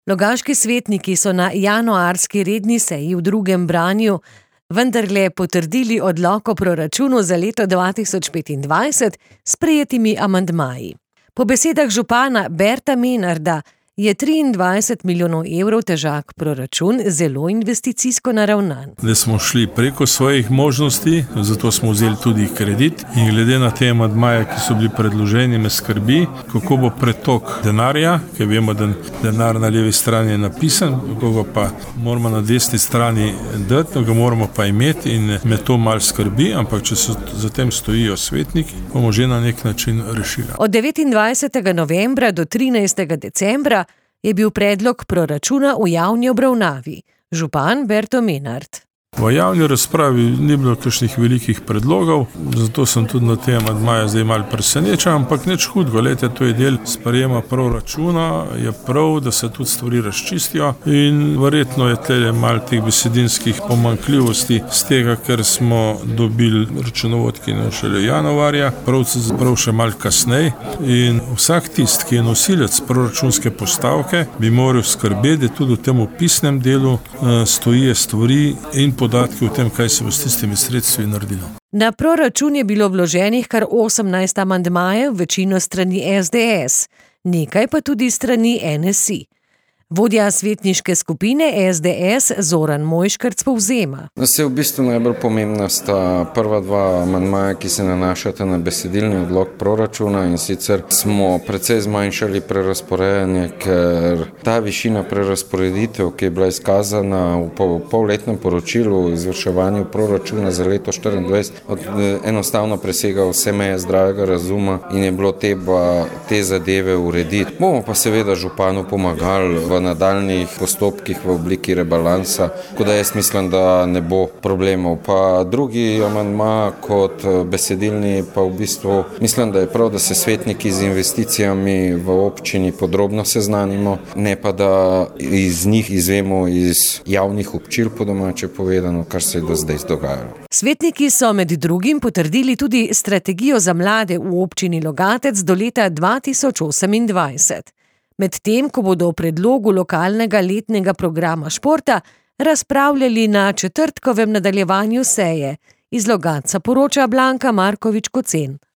Logatški svetniki so na januarski redni seji v drugem branju vendarle potrdili odlok o proračunu za leto 2025 s sprejetimi amandmaji. Po besedah župana Berta Menarda je 23 milijonov evrov težak proračun zelo investicijsko naravnan. Da smo šli preko svojih možnosti, zato smo vzeli tudi kredit in glede na te amandmaje, ki so bili predloženi, me skrbi, kako bo pretok denarja, ker vemo, da denar na levi strani je napisan, kako ga pa moramo na desni strani dati, ga moramo pa imeti in me to malo skrbi, ampak če so za tem stojijo svetniki, bomo že na nek način rešili. Od 29. novembra do 13. decembra je bil predlog proračuna v javni obravnavi. Župan Berto Menard. V javni razpravi ni bilo kakšnih velikih predlogov, zato sem tudi na te amandmaje zdaj malo presenečen, ampak nič hudega, glejte, to je del sprejema proračuna, je prav, da se tudi stvari razčistijo in verjetno je tle malo teh besedinskih pomanjkljivosti z tega, ker smo dobili računovodki šele januarja, prav še malo kasneje in vsak tist, ki je nosilec proračunske postavke, bi moral skrbeti, da tudi v tem opisnem delu stojijo stvari in podatki o tem, kaj se bo s tistimi sredstvi naredilo. Na proračun je bilo vloženih kar 18 amandmajev, večino strani SDS, nekaj pa tudi strani NSI. Vodja svetniške skupine SDS Zoran Mojškerc povzema. V bistvu najbolj pomembna sta prva dva amandmaja, ki se nanašata na besedilni odlok proračuna in sicer smo precej zmanjšali prerazporejanje, ker ta višina prerazporeditev, ki je bila izkazana v polletnem poročilu o izvrševanju proračuna za leto 2024, enostavno presega vse meje zdravega razuma in je bilo treba te zadeve urediti. Bomo pa seveda županu pomagali v nadaljnih postopkih v obliki rebalansa, tako da jaz mislim, da ne bo problemov. Pa drugi amandma kot besedilni pa v bistvu mislim, da je prav, da se svetniki z investicijami v občini podrobno seznanimo, ne pa da iz njih izvemo iz javnih občil, po domače povedano, kar se je do zdaj dogajalo. Svetniki so med drugim potrdili tudi strategijo za mlade v občini Logatec do leta 2028. Medtem, ko bodo o predlogu lokalnega letnega programa športa razpravljali na četrtkovem nadaljevanju seje. Iz Logatca poroča Blanka Markovič Kocen.